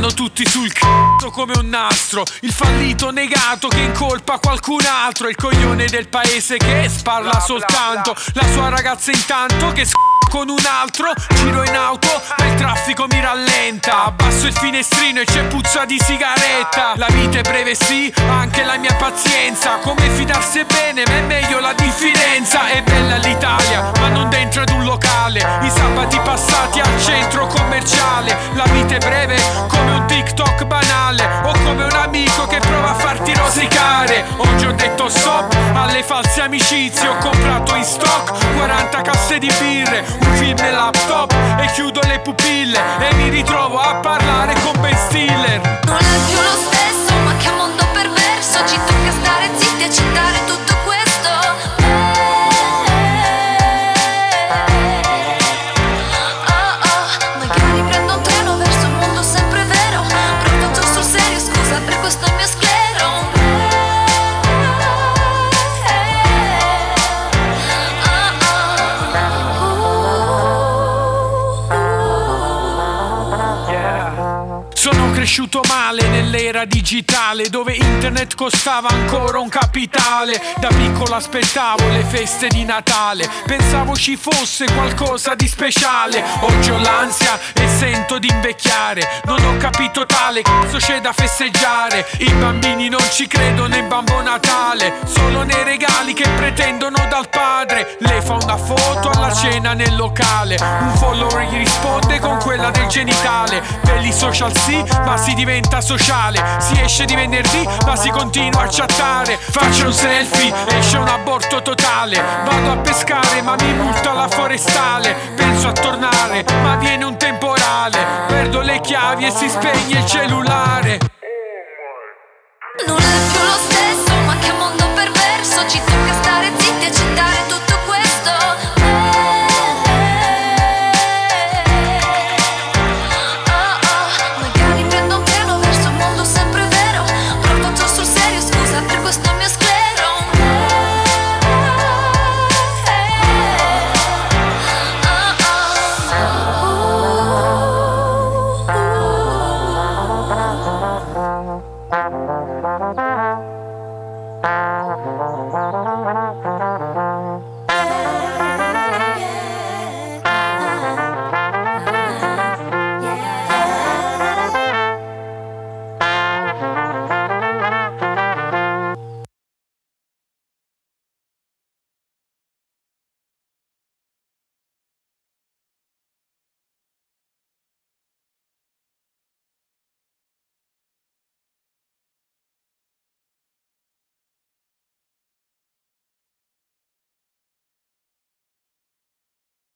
Vanno tutti sul c***o come un nastro. Il fallito negato che incolpa qualcun altro. Il coglione del paese che sparla soltanto. La sua ragazza intanto che con un altro. Giro in auto ma il traffico mi rallenta. Abbasso il finestrino e c'è puzza di sigaretta. La vita è breve sì, anche la mia pazienza. Come fidarsi è bene ma è meglio la diffidenza. È bella l'Italia ma non dentro ad un locale. I sabati passati al centro commerciale. La vita è breve come un TikTok banale. O come un amico che prova a farti rosicare. Oggi ho detto stop alle false amicizie. Ho comprato in stock 40 casse di birre, un film e laptop e chiudo le pupille. E mi ritrovo a parlare con Ben Stiller. Non è più lo stesso, ma che mondo perverso. Ci tocca stare zitti e accettare tutto questo. Magari prendo un treno verso un mondo sempre vero. Però faccio sul serio, scusa per questo mio sclero. Sono cresciuto male nell'era digitale, dove internet costava ancora un capitale. Da piccolo aspettavo le feste di Natale, pensavo ci fosse qualcosa di speciale. Oggi ho l'ansia e sento di invecchiare. Non ho capito tale, cazzo c'è da festeggiare. I bambini non ci credono in Babbo Natale, solo nei regali che pretendono dal padre. Lei fa una foto alla cena nel locale, un follower gli risponde con quella del genitale. Per i social sì, ma si diventa sociale. Si esce di venerdì ma si continua a chattare. Faccio un selfie, esce un aborto totale. Vado a pescare ma mi multa la forestale. Penso a tornare ma viene un temporale. Perdo le chiavi e si spegne il cellulare. Non è più lo stesso, ma che mondo perverso. Ci tocca stare zitti e accettare tutto questo. Magari prendo un treno verso un mondo sempre vero. Però faccio sul serio, scusa per questo mio sclero. Thank you.